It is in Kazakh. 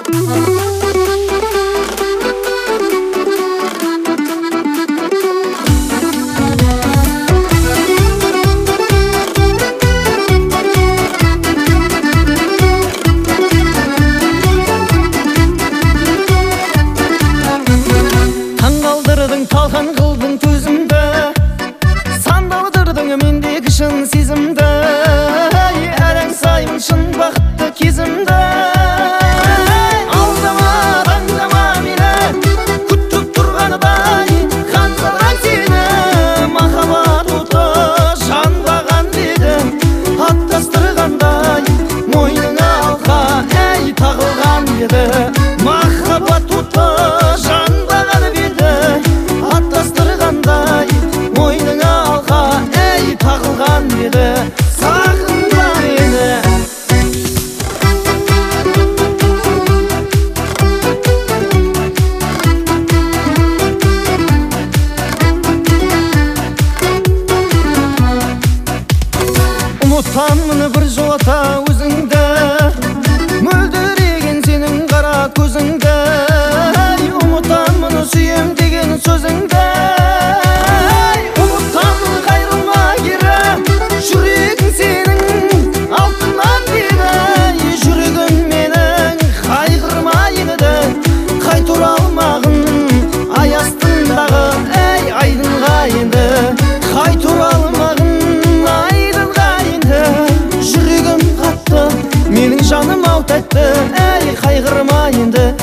Талқан қылдың төзімді, сандалдырдың мендегі шын сезімді, әрең сайын шын бақытты кезімді. Алдама, аңдама мені, күтіп тұрғаныдай, қанжалаң сені, махаббат оты жанбаған деді, аттастырғандай, мойныңа алқа әй тағылған еді, махаббат оты жанбаған еді, аттастырғандай, мойныңа алқа әй тағылған еді, сағынба мені. Ұмытамын бір жолата өзіңді, мөлдіреген сенің қара көзіңді, ұмытамын сүйем деген сөзіңді, ұмытамын қайрылма кері жүрегің сенің алтыннан деді, жүрегім менің қайғырма еді, қайтура алмағын ай астындағы әй айдынға енді, қайтура алмағын айдынға енді, жүрегім қатты менің жаным ау тәтті әй қайғырма енді.